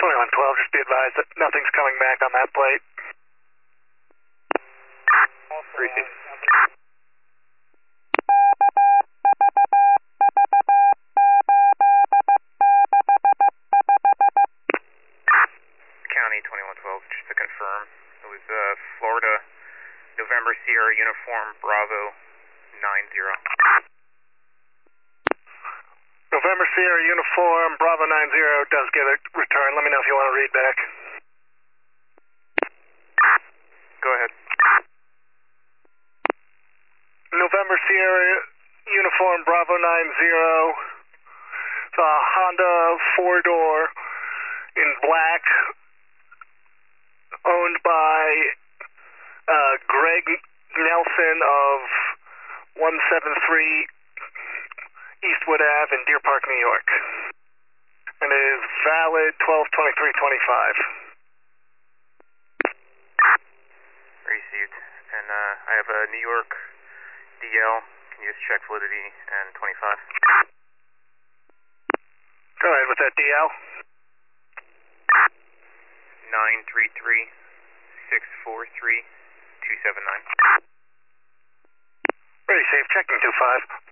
2112, just be advised that nothing's coming back on that plate. Receive. County 2112, just to confirm, it was Florida, November Sierra Uniform Bravo 90. November Sierra Uniform Bravo 90 does get a return. Let me know if you want to read back. Go ahead. November Sierra Uniform Bravo 90. It's a Honda 4-door in black, owned by Greg Nelson of 173 Eastwood Ave in Deer Park, New York. And it is valid 12/23/25. Received. And I have a New York DL. Can you just check validity and 25? Go ahead with that DL. 933-643-279. Ready, safe, checking 25.